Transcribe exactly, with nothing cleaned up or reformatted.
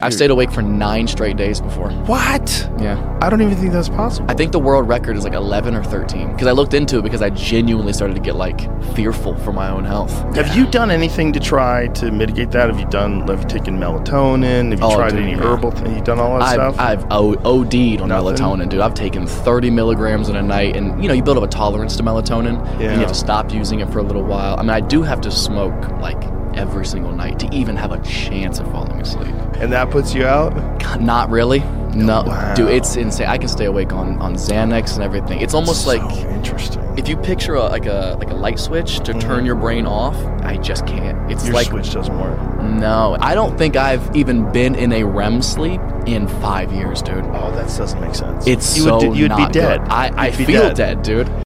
I've stayed awake for nine straight days before. What? Yeah. I don't even think that's possible. I think the world record is like eleven or thirteen. Because I looked into it because I genuinely started to get like fearful for my own health. Have you done anything to try to mitigate that? Have you done? Have you taken melatonin? Have you Oh, tried dude, any yeah. herbal thing? You done all that I've, stuff? I've o- OD'd on Nothing? melatonin, dude. I've taken thirty milligrams in a night, and you know, you build up a tolerance to melatonin, and you Yeah. have to stop using it for a little while. I mean, I do have to smoke like every single night to even have a chance of falling asleep. And that puts you out? God, not really. No, Wow. dude, it's insane. I can stay awake on, on Xanax and everything. It's almost so like interesting. if you picture a, like a like a light switch to turn your brain off. I just can't. It's Your like switch doesn't work. no. I don't think I've even been in a R E M sleep in five years, dude. Oh, that doesn't make sense. It's you so would, you'd not be dead. good. I, I You'd be feel dead. dead, dude.